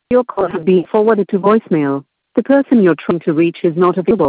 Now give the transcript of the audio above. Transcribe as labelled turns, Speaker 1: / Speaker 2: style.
Speaker 1: Your call has been forwarded to voicemail. The person you're trying to reach is not available.